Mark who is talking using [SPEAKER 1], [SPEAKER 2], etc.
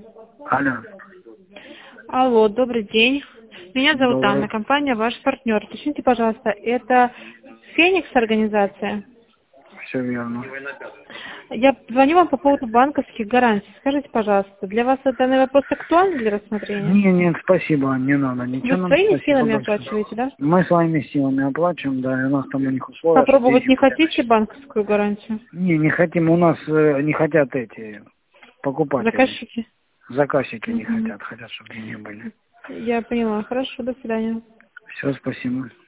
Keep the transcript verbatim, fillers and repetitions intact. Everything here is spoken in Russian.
[SPEAKER 1] Алло.
[SPEAKER 2] Алло, добрый день. Меня зовут
[SPEAKER 1] Добрый.
[SPEAKER 2] Анна, компания «Ваш партнер». Уточните, пожалуйста, это «Феникс» организация?
[SPEAKER 1] Все верно.
[SPEAKER 2] Я звоню вам по поводу банковских гарантий. Скажите, пожалуйста, для вас данный вопрос актуален для рассмотрения?
[SPEAKER 1] Не, нет, спасибо, не надо ничего
[SPEAKER 2] Вы
[SPEAKER 1] нам.
[SPEAKER 2] своими
[SPEAKER 1] Спасибо
[SPEAKER 2] силами
[SPEAKER 1] большое.
[SPEAKER 2] оплачиваете, да?
[SPEAKER 1] Мы своими силами оплачиваем, да, и у нас там у них условия. что
[SPEAKER 2] Попробовать
[SPEAKER 1] деньги
[SPEAKER 2] не
[SPEAKER 1] были
[SPEAKER 2] хотите банковскую гарантию?
[SPEAKER 1] Не, не хотим, у нас э, не хотят эти покупатели.
[SPEAKER 2] Заказчики?
[SPEAKER 1] Заказчики не
[SPEAKER 2] Мгм.
[SPEAKER 1] хотят, хотят, чтобы деньги были.
[SPEAKER 2] Я поняла. Хорошо, до свидания.
[SPEAKER 1] Все, спасибо.